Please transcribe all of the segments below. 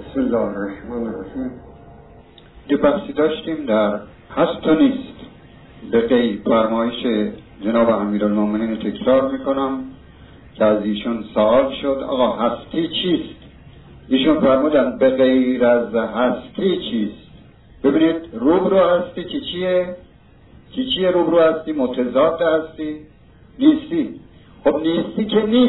بسم الله الرحمن الرحیم. یه بحثی داشتیم در هست و نیست. به غیر فرمایش جناب امیرالمومنین تکرار میکنم که از ایشون سوال شد آقا هستی چیست؟ ایشون فرمودن به غیر از هستی چیست؟ ببینید روبرو هستی چیه روبرو هستی؟ متضاد هستی؟ نیستی. خب نیستی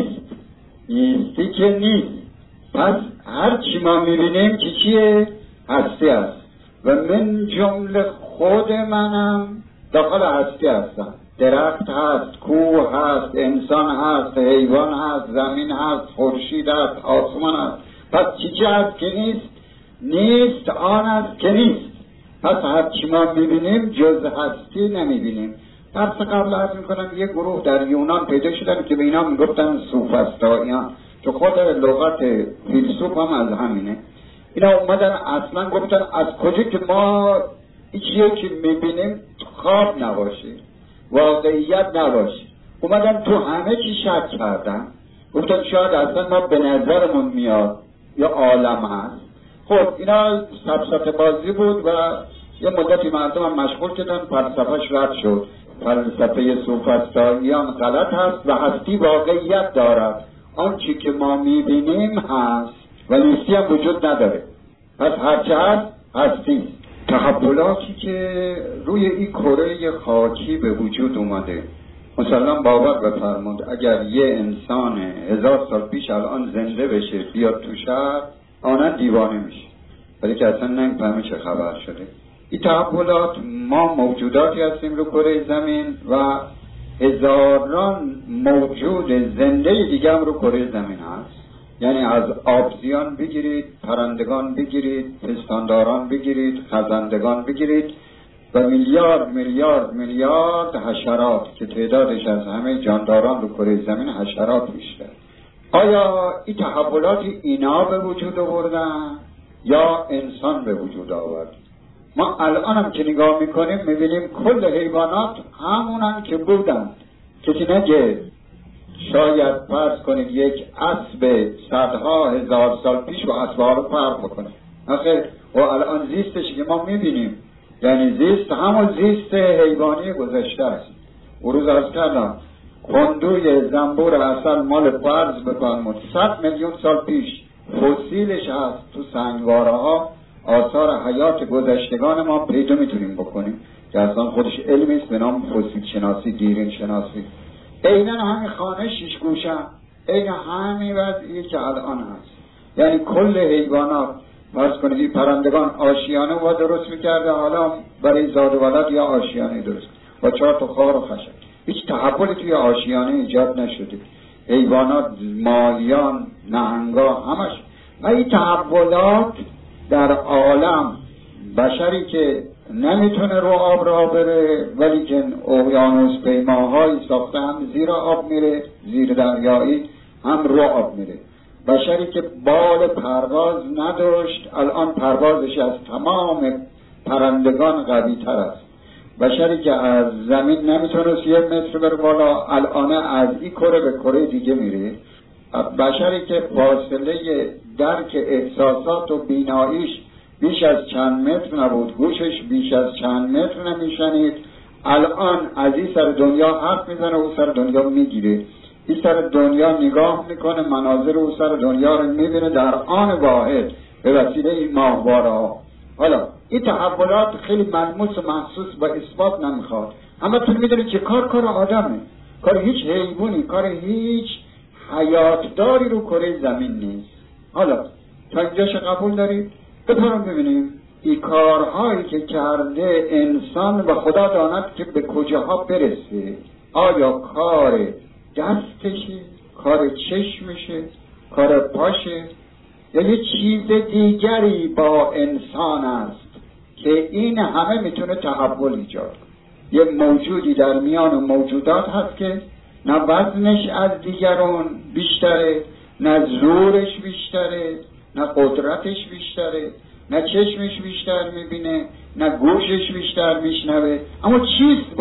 که نیست. پس هر چی ما میبینیم چیه؟ هستی است و من جمله خود منم داخل هستی هستم. درخت هست، کوه هست، انسان هست، حیوان هست، زمین هست، خورشید هست، آسمان هست. پس چی هست که نیست آن است که نیست. پس هر چی ما میبینیم جز هستی نمیبینیم. درس قبل عرض میکنم یه گروه در یونان پیدا شدن که به اینا میگفتن سوفسطائیان، که خود لغت فیلسوف هم از همینه. اینا اومدن اصلا گفتن از کجا که ما چیزی که میبینیم خواب نباشه، واقعیت نباشه. اومدن تو همه چی شک کردن، گفتن شاید اصلا ما به نظرمون میاد یا عالم هست. خب اینا سفسطه بازی بود و یه مدتی مردم هم مشغول کردن، فلسفه‌اش رد شد. فلسفه سوفسطائیان غلط هست و هستی واقعیت دارد. آنچه که ما میبینیم هست و نیستی هم وجود نداره. پس هرچه هست هستی. تحولاتی که روی این کره خاکی به وجود اومده، مثلا باور بفرمود اگر یه انسان 1000 سال پیش الان زنده بشه بیاد تو شهر، آنها دیوانه میشه، ولی که اصلا نمیفهمه چه خبر شده. این تحولات ما موجوداتی هستیم رو کره زمین و هزاران موجود زنده دیگه هم رو کره زمین هست. یعنی از آبزیان بگیرید، پرندگان بگیرید، پستانداران بگیرید، خزندگان بگیرید و میلیارد حشرات که تعدادش از همه جانداران رو کره زمین حشرات بیشتر. آیا این تحولات اینا به وجود آوردن یا انسان به وجود آورد؟ ما الان هم که نگاه میکنیم میبینیم کل حیوانات همونن که بودن. کسی نگه شاید فرض کنید یک اسب صدها هزار سال پیش و اسبها رو فرق بکنه. آخه و الان زیستش که ما میبینیم یعنی زیست همون زیست حیوانی گذشته است. اون روز عرض کردم کندوی زنبور عسل مال فرض بفرمود 100 میلیون سال پیش فسیلش هست تو سنگواره ها. آثار حیات گذشتگان ما پیدا میتونیم بکنیم که اصلا خودش علمی است به نام فسیل شناسی، دیرین شناسی. عیناً همین خانه 6 گوشه، عین همین وضعیه که الان هست. یعنی کل حیوانات فرض کنید این پرندگان آشیانه و درست میکرده، حالا برای زاد و ولد یا آشیانه درست با 4 تا خار و خشب. هیچ تحولی توی آشیانه ایجاد نشده. حیوانات، ماهیان، نهنگا همش. و این تحولات در عالم بشری که نمیتونه رو آب را بره ولی که اقیانوس پیماهایی ساخته، هم زیر آب میره، زیر دریایی هم رو آب میره. بشری که بال پرواز نداشت الان پروازش از تمام پرندگان قوی تر است. بشری که از زمین نمیتونه 1 متر بره بالا الان از این کره به کره دیگه میره. بشری که فاصله درک احساسات و بیناییش بیش از چند متر نبود، گوشش بیش از چند متر نمیشنید، الان از این سر دنیا حرف میزنه و سر دنیا میگیره. این سر دنیا نگاه میکنه، مناظر و سر دنیا رو میبینه در آن واحد به وسیله این ماهواره ها. حالا این تحولات خیلی ملموس و محسوس و اثبات نمیخواد. اما تو میدونی که کار آدمه، کار هیچ حیوانی، کار هیچ حیاتداری رو کره زمین نیست. حالا تا اینجاش قبول دارید؟ بفرم ببینیم این کارهایی که کرده انسان و خدا داند که به کجاها برسه. آیا کار دستشه، کار چشمشه، کار پاشه یا یه چیز دیگری با انسان است که این همه میتونه تحول ایجاد کنه؟ یه موجودی در میان موجودات هست که نه وزنش از دیگران بیشتره، نه زورش بیشتره، نه قدرتش بیشتره، نه چشمش بیشتر میبینه، نه گوشش بیشتر میشنوه. اما چیست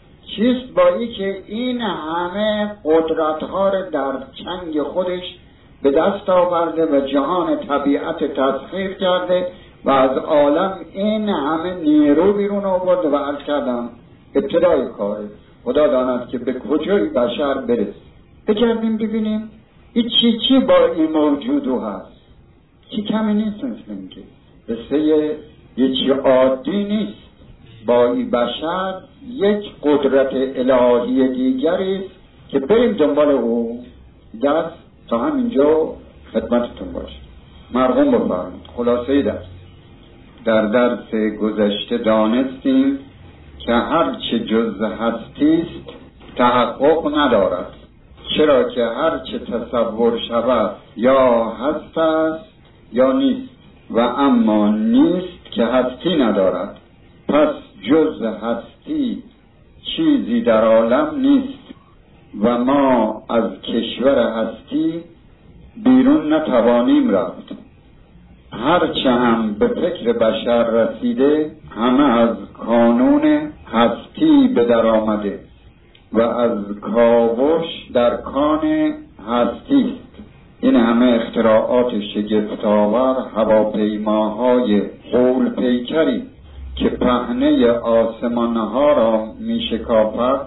با ای که این همه قدرتها رو در چنگ خودش به دست آورده و جهان طبیعت تسخیر کرده و از عالم این همه نیرو بیرون آورده و عرض کردم ابتدای کاره خدا داند که به کجای بشر برسه. بگردیم ببینیم این چی با این موجودو هست، چی کمی نیست. مثل اینکه قصه یه چی عادی نیست. با این بشر یک قدرت الهی دیگری که بریم دنبال او. درس تا همینجا خدمتتون باشه. مرحوم بفرمایید. خلاصه در درس گذشته دانستیم که هرچه جز هستیست تحقق ندارد، چرا که هرچه تصور شود یا هست است یا نیست، و اما نیست که هستی ندارد. پس جز هستی چیزی در عالم نیست و ما از کشور هستی بیرون نتوانیم رفت. هرچه هم به فکر بشر رسیده همه از کانون هستی به در آمده و از کاوش در کان هستی است. این همه اختراعات شگفت‌آور، هواپیماهای غول پیکری که پهنه آسمانها را می شکافد،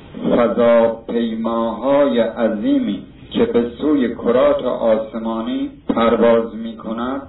فضاپیماهای عظیمی که به سوی کرات آسمانی پرواز می کند،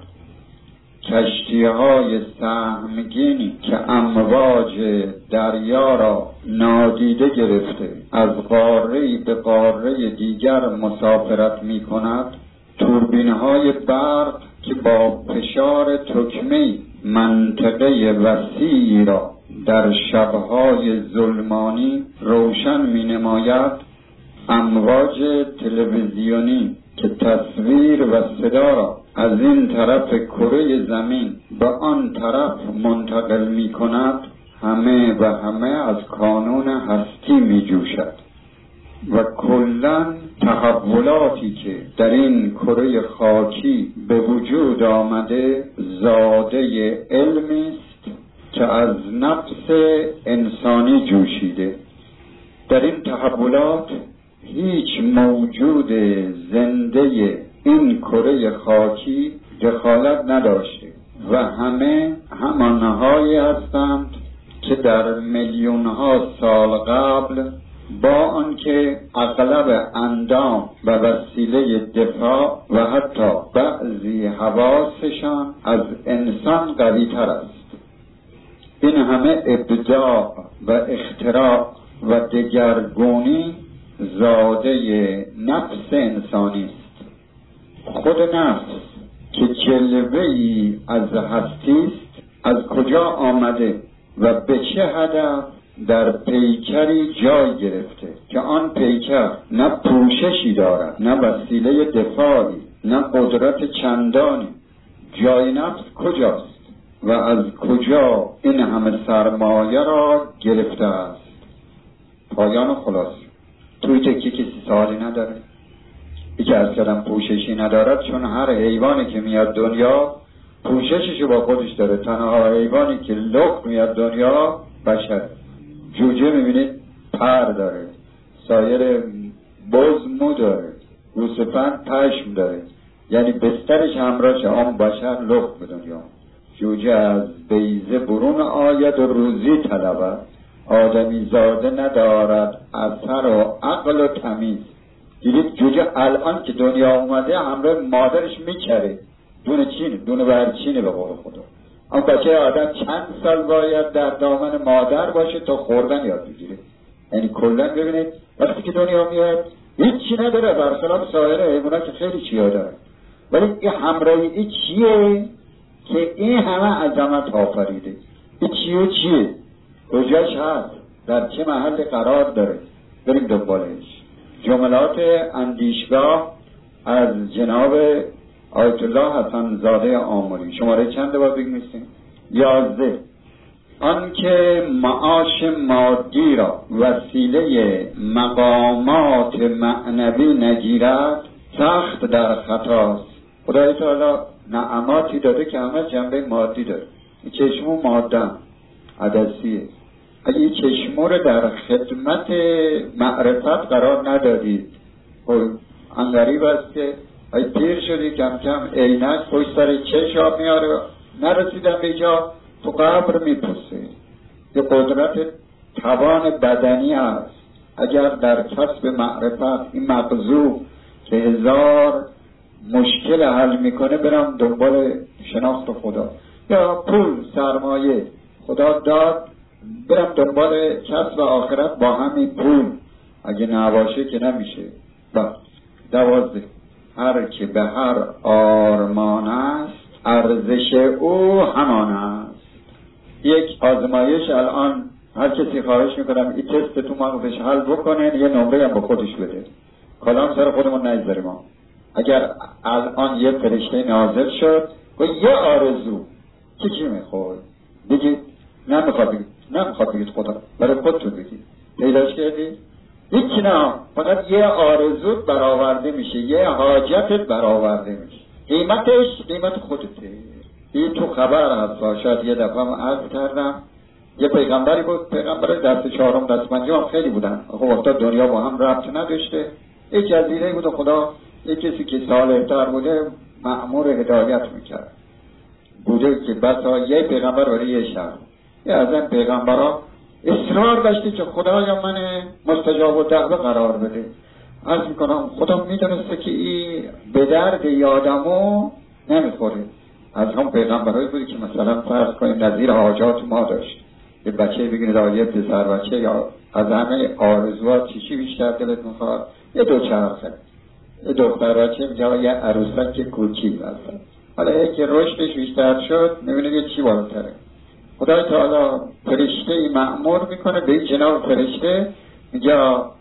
کشتی‌های سهمگینی که امواج دریا را نادیده گرفته از قاره‌ای به قاره دیگر مسافرت می کند، توربین‌های برق که با فشار تکمه‌ای منطقه وسیعی را در شب‌های ظلمانی روشن می نماید، امواج تلویزیونی که تصویر و صدا را از این طرف کره زمین به آن طرف منتقل می کند، همه و همه از کانون هستی می جوشد. و کلاً تحولاتی که در این کره خاکی به وجود آمده زاده علمی است که از نفس انسانی جوشیده. در این تحولات هیچ موجود زنده این کره خاکی دخالت نداشته و همه همانهایی هستند که در میلیون‌ها سال قبل با آنکه اغلب اندام و وسیله دفاع و حتی بعضی حواسشان از انسان قوی تر است، این همه ابداع و اختراع و دگرگونی زاده نفس انسانی است. خود نفس که جلوه‌ای از هستی است از کجا آمده و به چه هدف در پیکری جای گرفته که آن پیکر نه پوششی دارد، نه وسیله دفاعی، نه قدرت چندانی. جای نفس کجاست و از کجا این همه سرمایه را گرفته است؟ پایان خلاص توی تکی کسی سوالی نداره. یکی از کردم پوششی ندارد، چون هر حیوانی که میاد دنیا پوشششو با خودش داره. تنها حیوانی که لخت میاد دنیا بشر. جوجه میبینید پر داره، سایر بز مو داره، گوسفند پشم داره، یعنی بسترش همراهشه. آن بشر لخت به دنیا. جوجه از بیضه برون آید و روزی طلبد، آدمی زاده ندارد اثر و عقل و تمیز. دیدید جوجه الان که دنیا اومده همراه مادرش میچره، دونه چینه، دونه برچینه به قول خدا. اما بچه آدم چند سال باید در دامن مادر باشه تا خوردن یاد بگیره. یعنی کلا ببینید وقتی که دنیا میاد هیچی نداره، برخلاف سایر حیوانات که خیلی چیا داره. ولی این همراهی این چیه که این همه عظمت آفریده؟ این چیه؟ کجاش هست؟ در چه محل قرار داره؟ بریم دنبالش. جملات اندیشگاه از جناب آیت الله حسن زاده آملی. شماره چنده باید بگمیستیم؟ 11. آن که معاش مادی را وسیله مقامات معنوی نگیرد سخت در خطاست. خدای تعالی نعماتی داده که همه جنبه مادی داره. چشمو ماده عدسیه. اگه این چشمو رو در خدمت معرفت قرار ندادید، انگریب است که ای پیر شدی کم کم عینک پشت سر چشم میاره، نرسیدم به جا تو قبر میپوسه. یه قدرت توان بدنی است. اگر در کسب معرفت این مغزو که 1000 مشکل حل میکنه برم دنبال شناخت خدا، یا پول سرمایه خدا داد برم دنبال کسب آخرت با همین پول، اگه نباشه که نمیشه. 12 هر که به هر آرمان است ارزش او همان است. یک آزمایش الان هر کسی خواهش میکنم این تست تو مغزش حل بکنه، یه نمره هم به خودش بده، کلام سر خودمون نگذاریم. اگر الان یه فرشته نازل شد و یه آرزو چی میخواد بگید؟ نمیخواد بگید خدا، برای خودتون بگید. پیداش کردید؟ هیچ نه، فقط یه آرزوت برآورده میشه، یه حاجتت برآورده میشه، قیمتش قیمت خودته. این تو خبر هست. شاید یه دفعه من عرض کردم یه پیغمبری بود، پیغمبر دست 4 دست 5 هم خیلی بودن. خب وقتا دنیا با هم ربط نداشته، یک جزیره بود و خدا یک کسی که صالح‌تر بوده مأمور هدایت میکرد بوده که بسا یه پیغمبر برای یه شهر. یه از این پیغمبرها اصرار داشته که خدایا من مستجاب و دعوه قرار بده. عرض میکنم خدا میدونسته که این به درد یادمو نمیخوره. از هم پیغمبرهایی بودی که مثلا فرض کنیم نظیر حاجات ما داشت، یه بچه بگیرید یه پسر بچه یا از همه آرزوات چی بیشتر دلت میخواد؟ یه دوچرخه. یه دختر بچه میگه یه عروسک کوچیک هست. حالا که رشدش بیشتر شد میبینید یه چی بالاتره. خدای تعالی فرشته مأمور میکنه به این جناب فرشته، میگه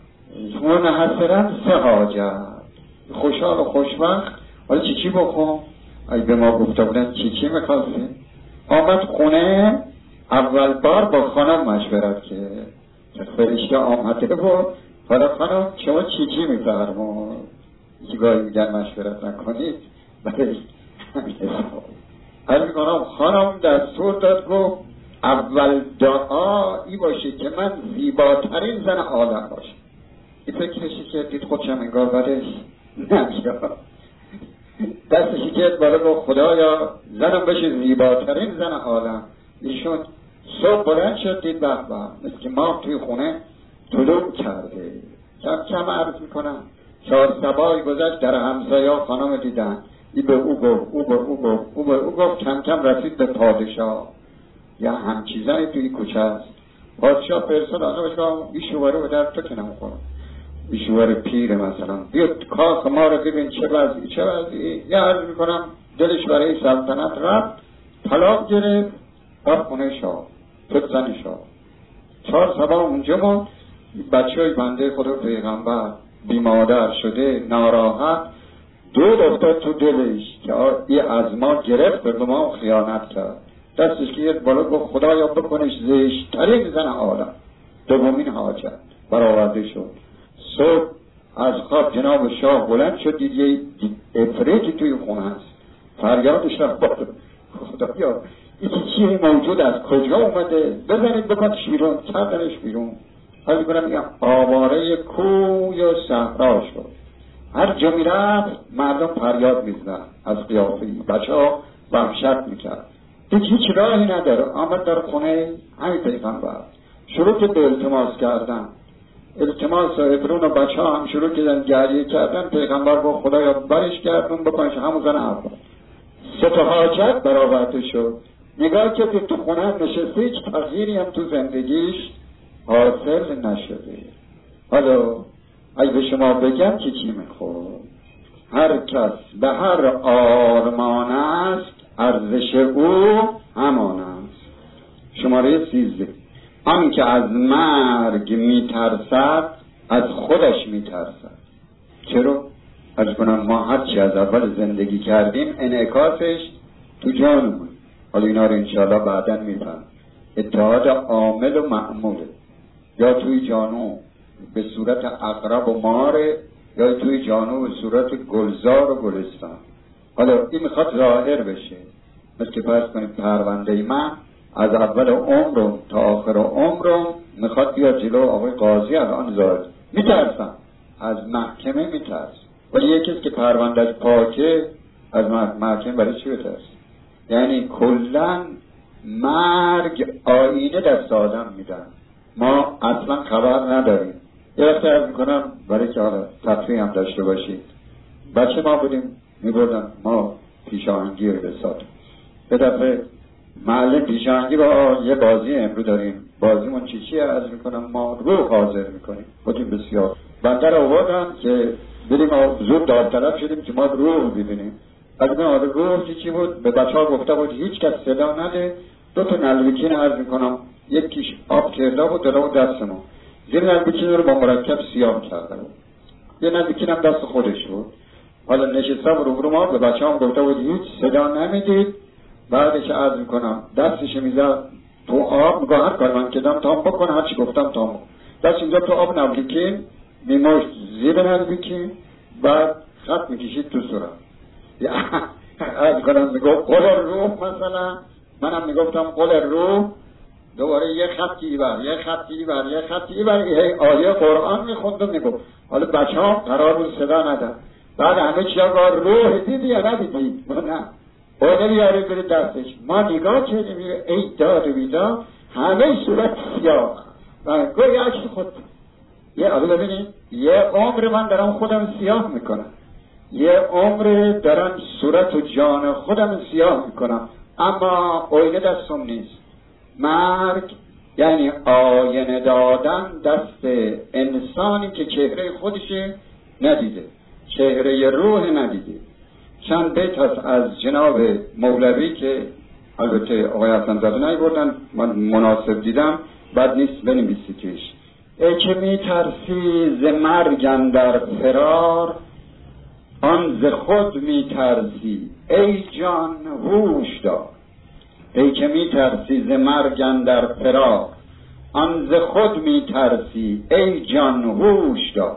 شما حسرت 3 حاجت، خوشحال و خوشبخت. حالا چی بخون؟ ای به ما گفته بودن چی میخواستی؟ آمد خونه، اول بار با خانم مشورت که فرشته آمده بود. حالا خانم شما چی میفرمون؟ که گاهی میگن مشورت نکنید برای همین حساب. حالا میکنم خانم دستور داد گفت اول دعا ای باشه که من زیباترین زن عالم باشم. این فکرشی که دید خودشم انگار برش نمیشه، دستشی که بالا گفت خدایا زنم بشه زیباترین زن عالم. ایشون صبح بلند شد دید به مثل که ماه توی خونه طلوع کرده. کم کم عرض میکنم 4 صباحی گذشت، در همسایا خانم دیدن، این به او گفت، او به او گفت، کم کم رسید به پادشاه. یا همچیزانی توی کوچه است. پادشاه پرسید آنها بشکم این شواره به در تو که نمیخورم، این شواره پیر مثلا بیاد کاخ ما رو ببین چه وضعی. یا عرض میکنم دلش برای سلطنت رفت، طلاق گرفت، رفت خونه شاه، شد زن شاه. 4 صبح اونجا ما بچه های بنده خدا پیغمبر بی مادر شده ناراحت، دود افتاد تو دلش که این از ما گرفت به ما خیانت کرد. دستش که بالا گفت خدایا بکنش زشت‌ترین زن عالم. دومین حاجت برآورده شد. صبح از خواب جناب شاه بلند شد، دید یه افریتی توی خونه است. فریادش رفت بالا، خدایا این چیزی موجود است، کجا اومده؟ بزنید بکنش بیرون. کردنش بیرون. حالی کنم این آواره کوی و صحرا شد. هر جا میرفت مردم فریاد میزدن از قیافه‌ای. بچه ها وحشت میکرد. هیچ راهی نداره. آمد در خونه همین پیغمبر شروع که به التماس کردن. التماس ابرون و بچه ها هم شروع کردن گریه کردن. پیغمبر گفت خدایا برش گردون بکنش همون زن اول. 3 حاجت برآورده شد. نگاه که تو خونه نشسته، هیچ تغییری هم تو زندگیش حاصل نشده. حالا اگه به شما بگم که چی میخواد؟ هر کس به هر آرمان است ارزش او همان است. شماره 13. آن که از مرگ میترسد از خودش میترسد. چرا؟ از کنم ما هرچی از اول زندگی کردیم انعکاسش تو جانمون. حالا اینا رو انشاءالله بعداً میفهم. اتحاد عامل و معموله. یا توی جانو به صورت عقرب و ماره، یا توی جانو به صورت گلزار و گلستان. حالا این میخواد ظاهر بشه. مثل که فرض کنید پرونده من از اول عمرم تا آخر عمرم میخواد بیاد جلو آقای قاضی. الان ظاهر میترسم، از محکمه میترسم. ولی یکی که پروندهش پاکه از محکم برای چی بترس؟ یعنی کلن مرگ آینه دست آدم میدن، ما اصلا خبر نداریم. یه وقتی عرض میکنم برای که حالا تفریح هم داشته باشید، بچه ما بودیم میبردن ما پیشاهنگی رو بساتیم. به دفعه محل پیشاهنگی با یه بازی امرو داریم، بازیمون چیه عرض میکنم ما روح حاضر میکنیم. بودیم بسیار بنده رو آوردن که بریم زود داوطلب شدیم که ما روح ببینیم. از این روح چی بود؟ به بچه ها گفته بود هیچ کس صدا نده. 2 تا نلبکین عرض میکنم، یکیش آب کرده بود داره و دست ما زیر نلبکین رو با مرکب سیاه کرده بود، یه نلبکین هم دست خودش بود. حالا نشستم رو ما به بچه هم گفته بود هیچ صدا نمیدید. بعدش عرض میکنم دستش میزد تو آب، میگه هر کار من کردم تام بکن، هر چی گفتم تام. دست اینجا تو آب نلبکین میموشت زیر نلبکین، بعد خط میکشید تو صورت. عرض کنم میگو قول روح مثلا، منم میگفتم قول روح، دوباره یه خطی بر یه خطی بر یه خطی بر یه آیه قرآن میخوند و میگفت. حالا بچه ها قرار بود صدا ندن. بعد همه چی ها روح دیدی یا ندیدی؟ نه باید بیاره بره دستش. ما نگاه کردیم ای داد و بیداد همه صورت سیاه و گوی عکس خود. یه آقا ببینید یه عمر من دارم خودم سیاه میکنم، یه عمر دارم صورت و جان خودم سیاه میکنم، اما آینه دستم نیست. مرگ یعنی آینه دادن دست انسانی که چهره خودشه ندیده، چهره روح ندیده. چند بیت هست از جناب مولوی که البته آقای حسن زاده نمی‌بردن، من مناسب دیدم، بد نیست بنویسی توش. ای که می‌ترسی ز مرگ اندر فرار، آن ز خود می‌ترسی ای جان هوش دار. ای که می‌ترسی ز مرگ اندر فرار، آن ز خود می‌ترسی ای جان هوش دار.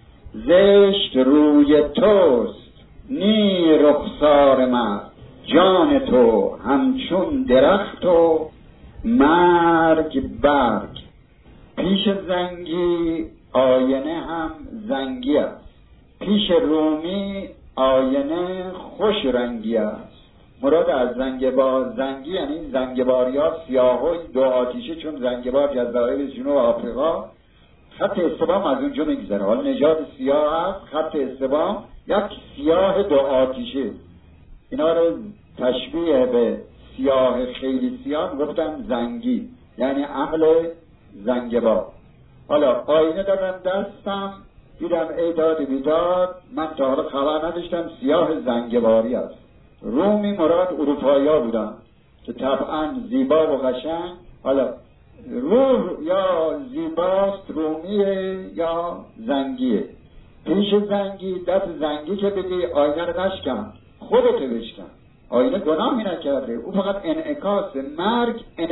زشت روی توست نی رخسار مرگ، جان تو همچون درخت و مرگ برگ. پیش زنگی آینه هم زنگی است، پیش رومی آینه خوش رنگی است. مراد از زنگی یعنی زنگباری ها سیاه و 2 آتیشه، چون زنگبار جزایر جنوب آفریقا خط استبام از اونجا میگذره. حال نژاد سیاه هست، خط استبام یک سیاه 2 آتیشه. اینا رو تشبیه به سیاه خیلی سیاه گفتن زنگی، یعنی اهل زنگبار. حالا آینه دادم دستم، دیدم ای داد بیداد، من تا حالا خبر نداشتم سیاه زنگباری است. رومی مراد اروپایی ها بودن که طبعا زیبا و قشنگ. حالا روح یا زیباست، رومیه یا زنگیه. پیش زنگی دست زنگی که بدی آینه رو نشکن، خودت بشکن. آینه گناهی نکرده، او فقط انعکاس مرگ